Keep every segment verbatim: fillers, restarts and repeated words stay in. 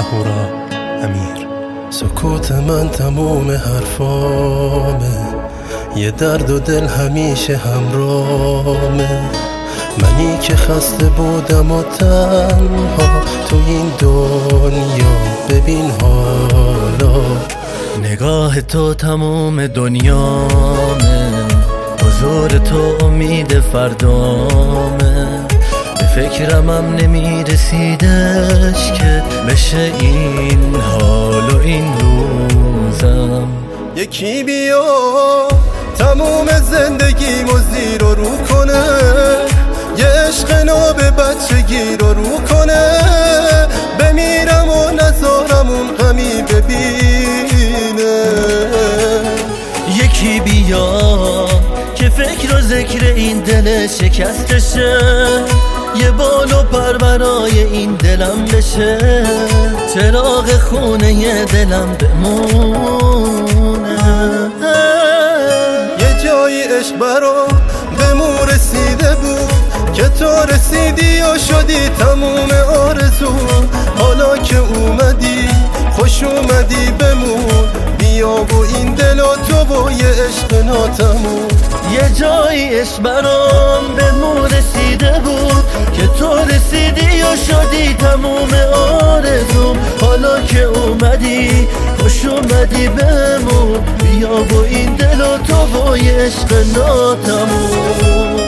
اهورا امیر. سکوت من تموم حرفامه، یه درد و دل همیشه همرامه. منی که خسته بودم و تنها تو این دنیا، ببین حالا نگاه تو تموم دنیامه، حضور تو امید فردامه. به فکرمم نمی رسیدش که بشه این حال و این روزم. یکی بیا تموم زندگیمو زیر و رو کنه، یه عشق ناب بچگی رو رو کنه. بمیرم و نذارم اون غمی ببینه. یکی بیا که فکر و ذکر این دل شکستشه، یه بال و پر برای این دلم بشه. چراغ خونه ی دلم بمونه. یه جایی عشق برام به مو رسیده بود که تو رسیدی و شدی تموم آرزو. حالا که اومدی خوش اومدی بمون، بیا و این دل و تو و یه عشق ناتموم. یه جایی عشق برام به مو رسیده بود که تو رسیدی و شدی تموم آرزوم. حالا که اومدی خوش اومدی بمون، بیا و این دل و تو و یه عشق ناتموم.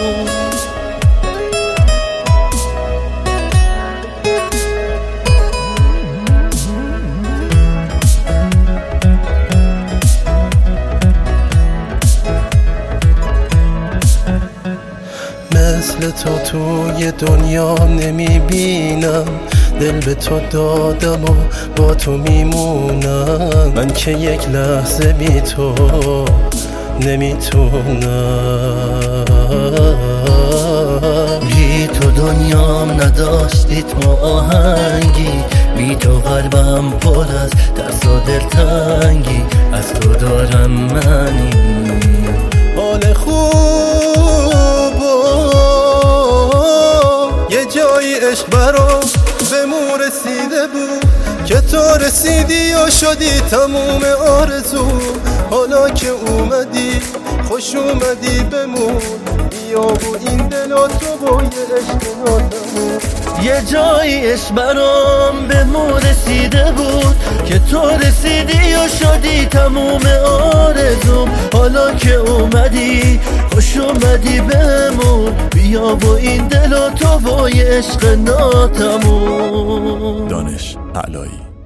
مثل تو توی دنیا نمیبینم، دل به تو دادم و با تو میمونم. من که یک لحظه بی تو نمیتونم. بی تو دنیام نداشتید ما آهنگی، بی تو قلبم پر از ترس و دلتنگی. از تو دارم منی حال خوب و یه جایی عشق برام به مو رسیده بود که تو رسیدی و شدی تموم آرزو. حالا که اومدی خوش اومدی بمون، بیا و این دل و تو و یه عشق ناتموم. یه جایی عشق برام به مو رسیده بود که تو رسیدی و شدی تموم آرزوم. حالا که اومدی خوش اومدی بمون، بیا و این دل و تو و یه عشق ناتموم. دانش علایی.